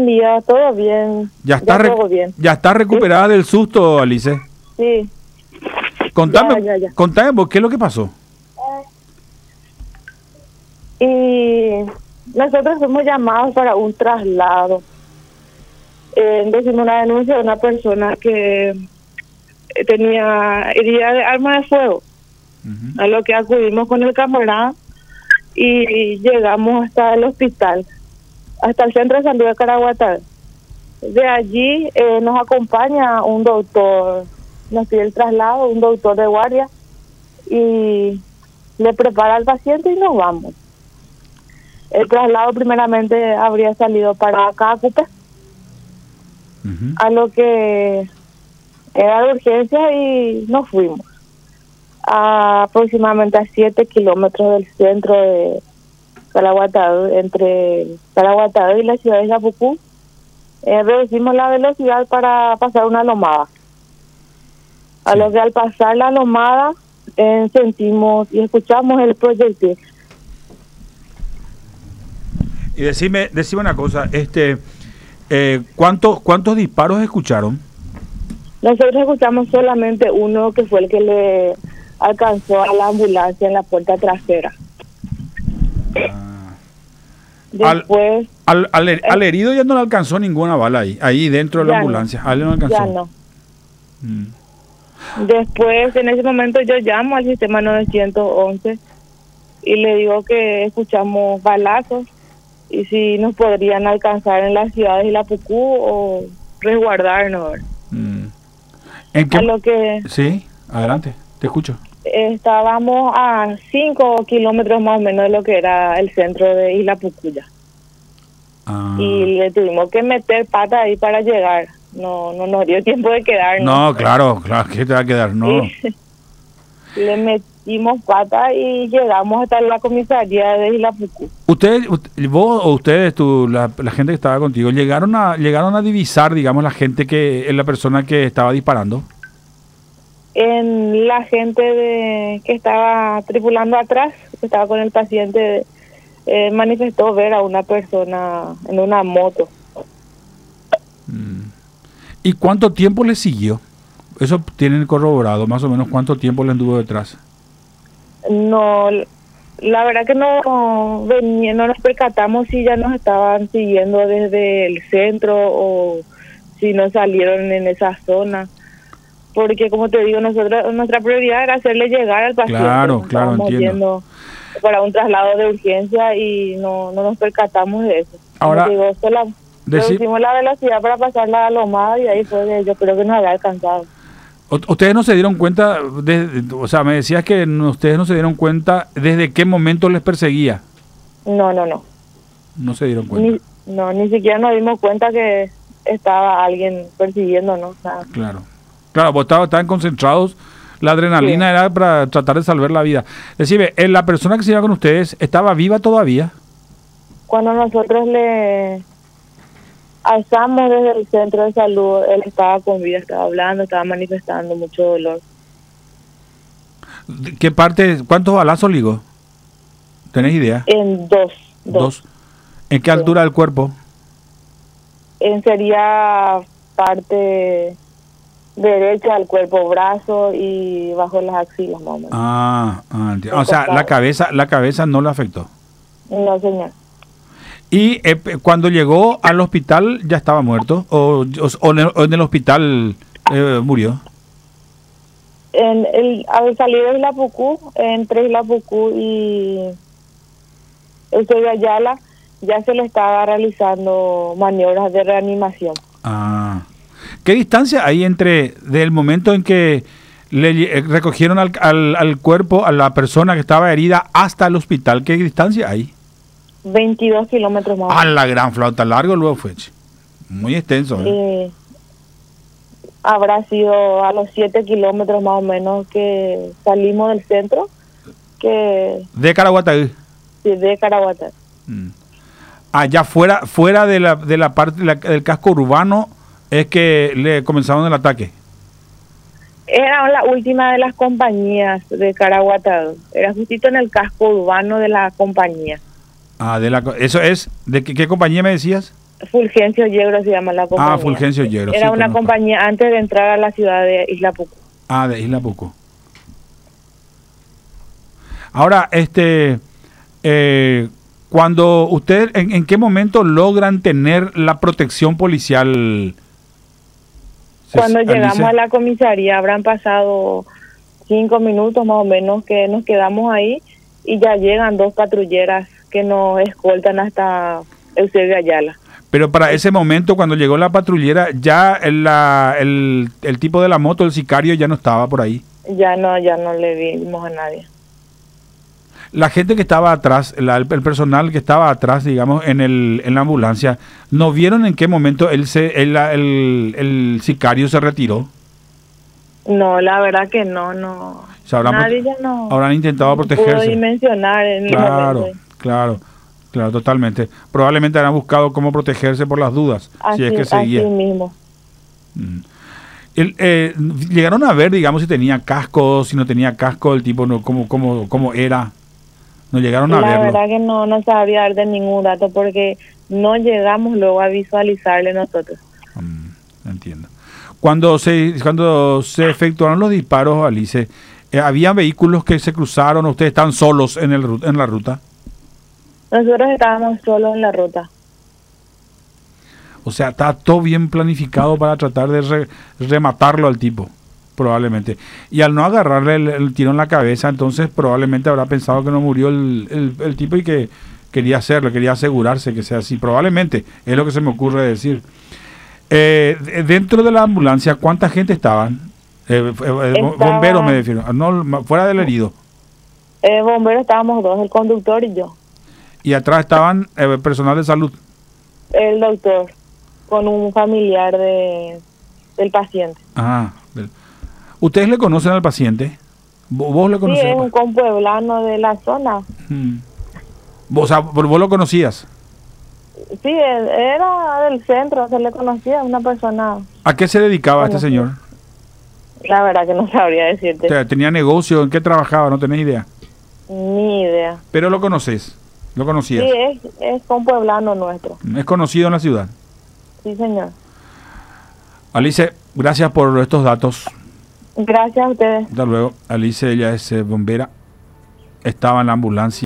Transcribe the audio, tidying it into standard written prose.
Buen día, todo bien. Ya está, todo bien. Ya está recuperada del susto, Alice. Sí. Contame, Ya. contame vos, ¿qué es lo que pasó? Y nosotros fuimos llamados para un traslado. Decimos una denuncia de una persona que tenía herida de arma de fuego. A lo que acudimos con el camarada y llegamos hasta el hospital, hasta el centro de salud de Caraguatá. De allí nos acompaña un doctor, nos pide el traslado, un doctor de guardia, y le prepara al paciente y nos vamos. El traslado primeramente habría salido para Cacupe, a lo que era de urgencia, y nos fuimos aproximadamente a 7 kilómetros del centro de Caraguatá, entre Caraguatá y la ciudad de Yapucú. Reducimos la velocidad para pasar una lomada. A lo que al pasar la lomada sentimos y escuchamos el proyectil. Y decime una cosa, ¿cuántos disparos escucharon? Nosotros escuchamos solamente uno, que fue el que le alcanzó a la ambulancia en la puerta trasera. Después, al herido ya no le alcanzó ninguna bala ahí dentro de la ambulancia. No, no alcanzó. Ya no. Después, en ese momento, yo llamo al sistema 911 y le digo que escuchamos balazos y si nos podrían alcanzar en las ciudades de Yapucú o resguardarnos. ¿En qué? A lo que Sí, adelante, te escucho. Estábamos a 5 kilómetros más o menos de lo que era el centro de Isla Pucuya. Y le tuvimos que meter pata ahí para llegar. No nos dio tiempo de quedarnos. No, claro, ¿qué te va a quedar? No. Le metimos pata y llegamos hasta la comisaría de Isla Pucú. Vos o ustedes, la gente que estaba contigo, llegaron a divisar, digamos, la gente la persona que estaba disparando. En la gente que estaba tripulando atrás, que estaba con el paciente, manifestó ver a una persona en una moto. ¿Y cuánto tiempo le siguió? Eso tienen corroborado, más o menos cuánto tiempo le anduvo detrás. No, la verdad que no nos percatamos si ya nos estaban siguiendo desde el centro o si no salieron en esa zona. Porque, como te digo, nuestra prioridad era hacerle llegar al paciente. Claro, entiendo. Yendo para un traslado de urgencia y no nos percatamos de eso. Ahora, como te digo, reducimos la velocidad para pasar la lomada y ahí fue yo creo que nos había alcanzado. ¿Ustedes no se dieron cuenta, me decías que ustedes no se dieron cuenta desde qué momento les perseguía? No. No se dieron cuenta. Ni siquiera nos dimos cuenta que estaba alguien persiguiéndonos. Claro, vos estaban concentrados, la adrenalina era para tratar de salvar la vida. Decime, ¿la persona que se iba con ustedes estaba viva todavía? Cuando nosotros le alzamos desde el centro de salud, él estaba con vida, estaba hablando, estaba manifestando mucho dolor. ¿Qué parte, cuántos balazos ligó? ¿Tenés idea? En dos. ¿En qué altura del cuerpo? Sería parte derecha del cuerpo, brazo y bajo las axilas, más o menos. Entiendo. O sea, la cabeza no le afectó. No, señor. ¿Y cuando llegó al hospital ya estaba muerto? ¿O en el hospital murió? Al salir de Isla Pucú, entre Isla Pucú y el de Ayala, ya se le estaba realizando maniobras de reanimación. ¿Qué distancia hay del momento en que le recogieron al cuerpo, a la persona que estaba herida, hasta el hospital? ¿Qué distancia hay? 22 kilómetros más. La gran flauta, largo luego fue. Muy extenso. Habrá sido a los 7 kilómetros más o menos que salimos del centro. ¿De Caraguatá? Sí, de Caraguatá. Allá fuera de la parte del casco urbano es que le comenzaron el ataque. Era la última de las compañías de Caraguatá. Era justito en el casco urbano de la compañía. Eso es. ¿De qué compañía me decías? Fulgencio Yegro se llama la compañía. Ah, Fulgencio Yegro. Era sí, una conozco. compañía antes de entrar a la ciudad de Isla Pucú. Ah, de Isla Pucú. Ahora, cuando usted, ¿en qué momento logran tener la protección policial? Cuando llegamos Alice? a la comisaría habrán pasado 5 minutos más o menos que nos quedamos ahí y ya llegan 2 patrulleras que nos escoltan hasta Eusebio Ayala. Pero para ese momento, cuando llegó la patrullera, ya el tipo de la moto, el sicario, ya no estaba por ahí. Ya no le vimos a nadie. La gente que estaba atrás, el personal que estaba atrás, digamos, en la ambulancia, ¿no vieron en qué momento el sicario se retiró? No, la verdad que no. O sea, Nadie ya no habrán intentado pudo protegerse. dimensionar en el Claro, momento. claro, totalmente. Probablemente habrán buscado cómo protegerse por las dudas, si es que seguía. Así mismo. Llegaron a ver, digamos, si tenía casco, si no tenía casco, el tipo, no, cómo era. No llegaron a La verlo. verdad que no sabría dar de ningún dato porque no llegamos luego a visualizarle nosotros. Entiendo. Cuando se efectuaron los disparos, Alice, ¿había vehículos que se cruzaron o ustedes estaban solos en la ruta? Nosotros estábamos solos en la ruta. O sea, está todo bien planificado para tratar de rematarlo al tipo, probablemente. Y al no agarrarle el tiro en la cabeza, entonces probablemente habrá pensado que no murió el tipo y que quería hacerlo, quería asegurarse que sea así. Probablemente, es lo que se me ocurre decir. Dentro de la ambulancia, ¿cuánta gente estaban? Bomberos me refiero, no, fuera del herido. Bomberos estábamos 2, el conductor y yo. Y atrás estaban personal de salud. El doctor, con un familiar del paciente. Ah, ¿ustedes le conocen al paciente? ¿Vos le Sí, conocés? es un compueblano de la zona. O sea, ¿vos lo conocías? Sí, él era del centro, se le conocía, una persona. ¿A qué se dedicaba este señor? La verdad que no sabría decirte. O sea, ¿tenía negocio? ¿En qué trabajaba? No tenés idea. Ni idea. Pero lo conoces, lo conocías. Sí, es compueblano nuestro. Es conocido en la ciudad. Sí, señor. Alice, gracias por estos datos. Gracias a ustedes. Hasta luego. Alice, ella es bombera. Estaba en la ambulancia.